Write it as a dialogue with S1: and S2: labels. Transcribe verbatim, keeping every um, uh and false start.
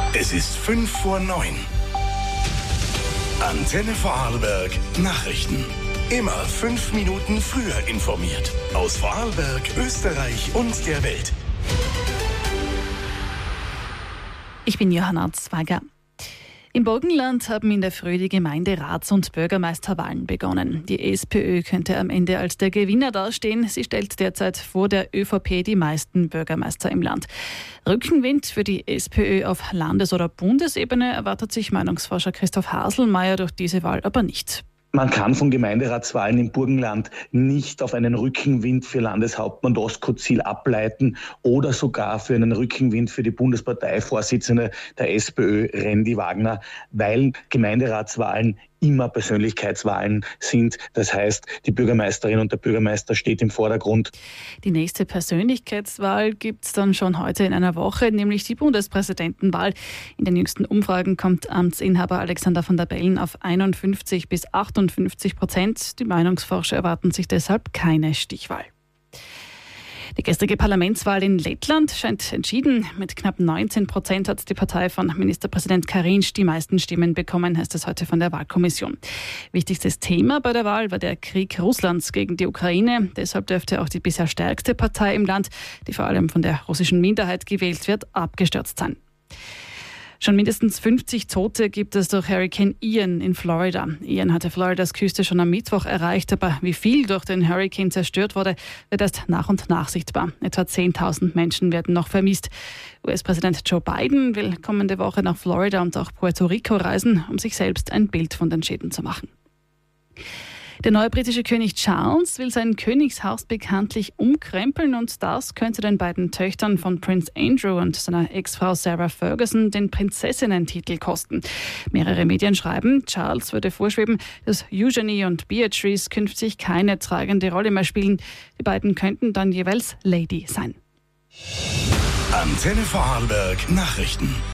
S1: Es ist fünf vor neun. Antenne Vorarlberg Nachrichten. Immer fünf Minuten früher informiert. Aus Vorarlberg, Österreich und der Welt.
S2: Ich bin Johanna Zwager. Im Burgenland haben in der Früh die Gemeinderats- und Bürgermeisterwahlen begonnen. Die SPÖ könnte am Ende als der Gewinner dastehen. Sie stellt derzeit vor der ÖVP die meisten Bürgermeister im Land. Rückenwind für die SPÖ auf Landes- oder Bundesebene erwartet sich Meinungsforscher Christoph Haselmeier durch diese Wahl aber nicht.
S3: Man kann von Gemeinderatswahlen im Burgenland nicht auf einen Rückenwind für Landeshauptmann Doskozil ableiten oder sogar für einen Rückenwind für die Bundesparteivorsitzende der SPÖ, Rendi Wagner, weil Gemeinderatswahlen immer Persönlichkeitswahlen sind. Das heißt, die Bürgermeisterin und der Bürgermeister steht im Vordergrund.
S2: Die nächste Persönlichkeitswahl gibt es dann schon heute in einer Woche, nämlich die Bundespräsidentenwahl. In den jüngsten Umfragen kommt Amtsinhaber Alexander Van der Bellen auf einundfünfzig bis achtundfünfzig Prozent. Die Meinungsforscher erwarten sich deshalb keine Stichwahl. Die gestrige Parlamentswahl in Lettland scheint entschieden. Mit knapp neunzehn Prozent hat die Partei von Ministerpräsident Karinš die meisten Stimmen bekommen, heißt es heute von der Wahlkommission. Wichtigstes Thema bei der Wahl war der Krieg Russlands gegen die Ukraine. Deshalb dürfte auch die bisher stärkste Partei im Land, die vor allem von der russischen Minderheit gewählt wird, abgestürzt sein. Schon mindestens fünfzig Tote gibt es durch Hurricane Ian in Florida. Ian hatte Floridas Küste schon am Mittwoch erreicht, aber wie viel durch den Hurricane zerstört wurde, wird erst nach und nach sichtbar. Etwa zehntausend Menschen werden noch vermisst. U S-Präsident Joe Biden will kommende Woche nach Florida und auch Puerto Rico reisen, um sich selbst ein Bild von den Schäden zu machen. Der neue britische König Charles will sein Königshaus bekanntlich umkrempeln und das könnte den beiden Töchtern von Prince Andrew und seiner Ex-Frau Sarah Ferguson den Prinzessinnentitel kosten. Mehrere Medien schreiben, Charles würde vorschweben, dass Eugenie und Beatrice künftig keine tragende Rolle mehr spielen. Die beiden könnten dann jeweils Lady sein.
S1: Antenne Vorarlberg Nachrichten.